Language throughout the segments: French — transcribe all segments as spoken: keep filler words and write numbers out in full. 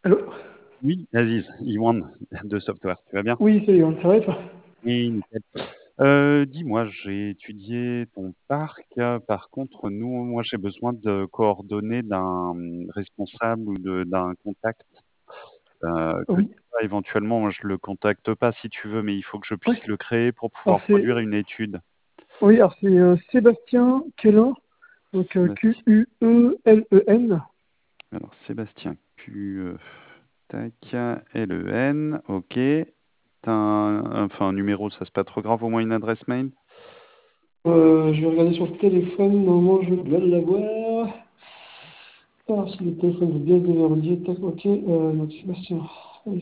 Allô? Oui, Aziz, Iwan de Software, tu vas bien? Oui, salut, on ça va et toi? Oui, nickel. Heu, dis-moi, j'ai étudié ton parc, heu, par contre, nous, moi, j'ai besoin de coordonnées d'un, mmh, responsable ou de d'un contact, heu, que Oui, toi, éventuellement, moi, je le contacte pas si tu veux, mais il faut que je ouais. puisse le créer pour Alors pouvoir c'est produire une étude. oui, alors c'est, heu, Sébastien Quellin, donc heu, Sébastien, Q U E L E N. alors Sébastien Q, heu, tac, L E N, OK. Tu un enfin un numéro, ça c'est pas trop grave, au moins une adresse mail? Heu, je vais regarder sur le téléphone, normalement je dois l'avoir. Alors si le téléphone est bien déverrouillé, tac, OK, heu, donc Sébastien, allez.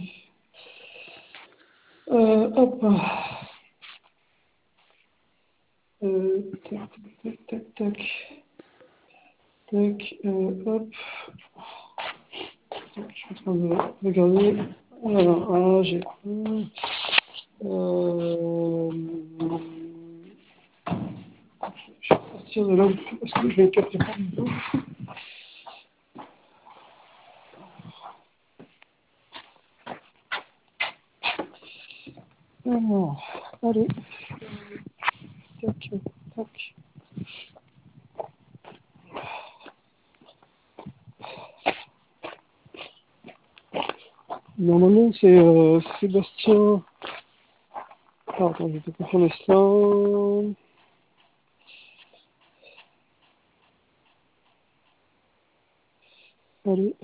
Heu, hop, heu, tac, tac, tac, tac, tac, heu, hop. Je suis en train de regarder. Alors, ah, j'ai, mmh, hem je vais sortir de là parce que je vais capter pas du tout. Alors, allez, tac, tac. Normalement, c'est euh, Sébastien. Ah, attends, je vais te confirmer ça. Allez.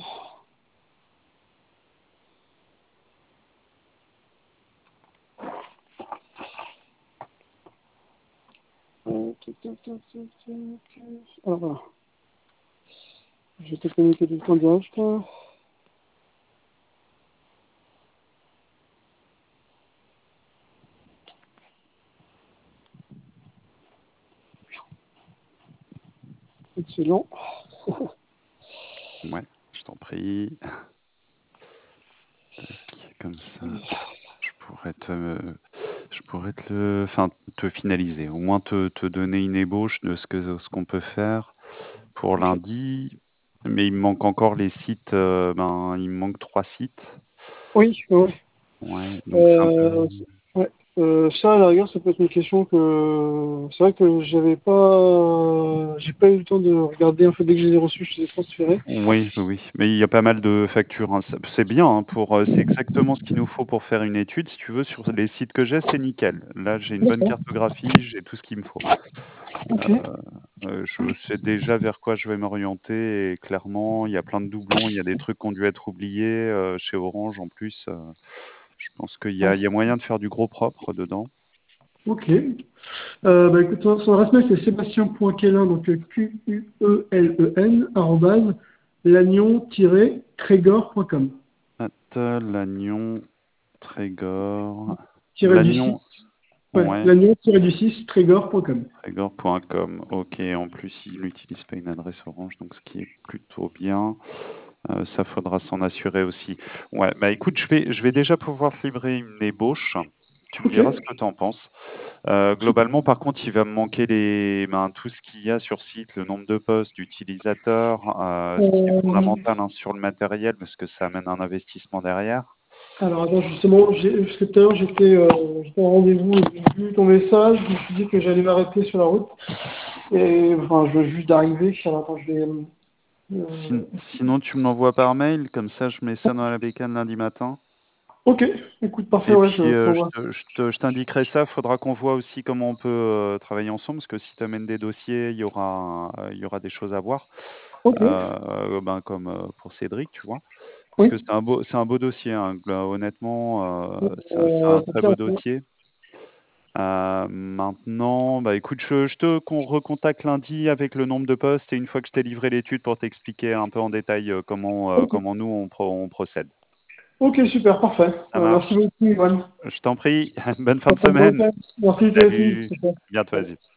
Euh, tac, tac, tac, tac, tac. Alors voilà. Je vais te connecter tout le temps direct. Là. Excellent. Ouais, je t'en prie. Tac, comme ça, je pourrais te je pourrais te le enfin, te finaliser, au moins te te donner une ébauche de ce que ce qu'on peut faire pour Ok. lundi. Mais il me manque encore les sites, heu, ben, il me manque trois sites. Oui, ouais. Ouais, donc c'est un peu Euh, ouais. Euh, ça, à la rigueur, ça peut être une question que. C'est vrai que j'avais pas. J'ai pas eu le temps de regarder. En fait, dès que je les ai reçus, je les ai transférés. oui, oui, oui, mais il y a pas mal de factures, hein. Ça c'est bien, hein, pour, heu, c'est exactement ce qu'il nous faut pour faire une étude. Si tu veux, sur les sites que j'ai, c'est nickel. Là, j'ai une bonne D'accord. cartographie, j'ai tout ce qu'il me faut. Ok. Heu, je sais déjà vers quoi je vais m'orienter et clairement, il y a plein de doublons, il y a des trucs qui ont dû être oubliés, heu, chez Orange en plus, heu, je pense qu'il y a il y a moyen de faire du gros propre dedans. Ok. Euh, bah, écoute, son son adresse mail, c'est sébastien.quellin, donc euh, Q U E L E N, arrobase, lagnon-trégor point com. At Lannion Trégor Tiré du six, Lannion ouais, ouais, lagnon-du six, trégor point com. trégor point com. OK, en plus, il n'utilise pas une adresse Orange, donc ce qui est plutôt bien. Heu, ça, faudra s'en assurer aussi. Ouais, bah, écoute, je vais je vais déjà pouvoir te livrer une ébauche. Tu me Ok. diras ce que tu en penses. Heu, globalement, par contre, il va me manquer les ben, tout ce qu'il y a sur site, le nombre de postes, d'utilisateurs, heu, ce qui est Euh, fondamental, hein, sur le matériel parce que ça amène un investissement derrière. alors, attends, justement, j'ai- parce que tout à l'heure, j'étais euh, j'étais en rendez-vous et j'ai vu ton message. Je me suis dit que j'allais m'arrêter sur la route. Et enfin, je viens juste d'arriver. Alors, attends, je vais. euh, Sin sinon, tu me l'envoies par mail, comme ça je mets ça dans la bécane lundi matin ok, écoute, parfait, et ouais, je puis, heu, je t'envoie. te je te je t'indiquerai ça. Faudra qu'on voit aussi comment on peut, heu, travailler ensemble parce que si tu amènes des dossiers, il y aura, heu, il y aura des choses à voir, Ok, heu, ben, comme, heu, pour Cédric, tu vois? Parce oui. que c'est un beau c'est un beau dossier, hein, gla honnêtement, heu, c'est un c'est Euh, un c'est très clair, beau dossier. Heu, maintenant, bah, écoute, je je te con recontacte lundi avec le nombre de postes et une fois que je t'ai livré l'étude pour t'expliquer un peu en détail, heu, comment, heu, ok. comment nous on pro on procède. Ok, super, parfait. Ça Euh, merci marche? beaucoup, Ivan. Je t'en prie, bonne fin de Passe un bon semaine. week-end. Merci, toi aussi. Salut, Super. à bientôt, Ouais. Aziz.